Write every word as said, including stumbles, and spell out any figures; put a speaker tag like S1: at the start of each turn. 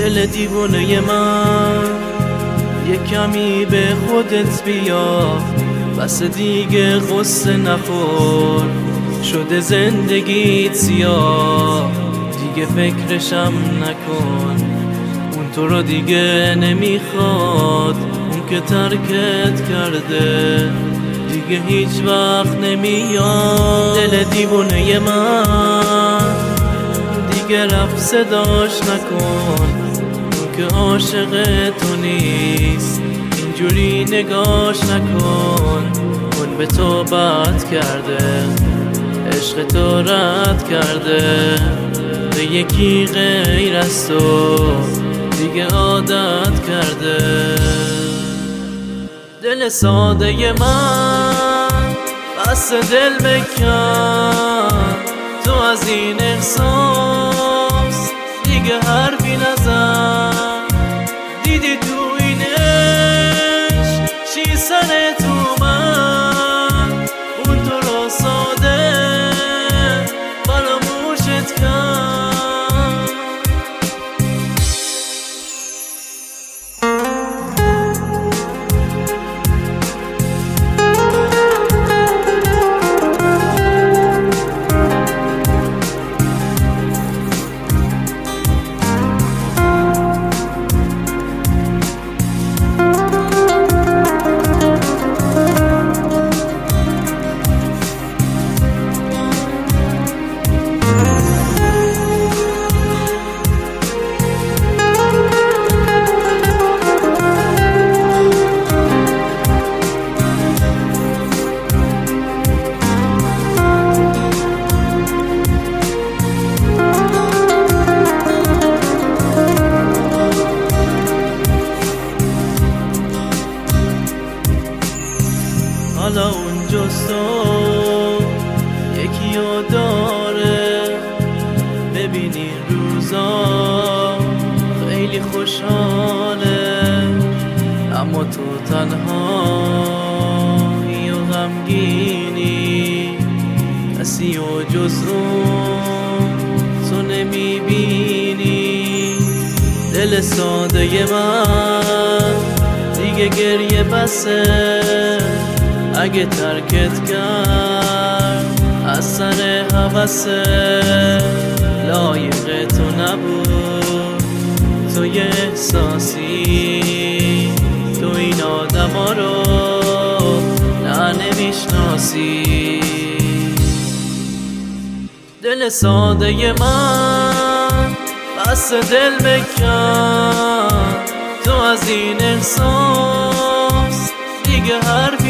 S1: دل دیوونه من یه کمی به خودت بیا، بس دیگه قصه نخور، شده زندگیت سیاه، دیگه فکرشم نکن. اون تو رو دیگه نمیخواد، اون که ترکت کرده دیگه هیچ وقت نمیاد. دل دیوونه من دیگه رفت، صداش نکن، اون که عاشق تو نیست، اینجوری نگاش نکن. اون به تو بد کرده، عشق تو رد کرده، به یکی غیر از تو دیگه عادت کرده. دل ساده من بس دل بکن، تو از این احساس دیگه حرفی نزن. دیدی تو این عشق چی سر تو من، اون تو رو ساده فراموشت کرد. حالا اون جستو یکی رو داره، ببینی روزا خیلی خوشحاله، اما تو تنهایی و غمگینی، کسی و جز اون تو نمیبینی. دل ساده من دیگه گریه بسه، اگه ترکت کرد از سر هوسه، لایق تو نبود، تو یه احساسی، تو این آدم ها رو نه نمیشناسی. دل ساده من بس دل بکن، تو از این احساس دیگه حرفی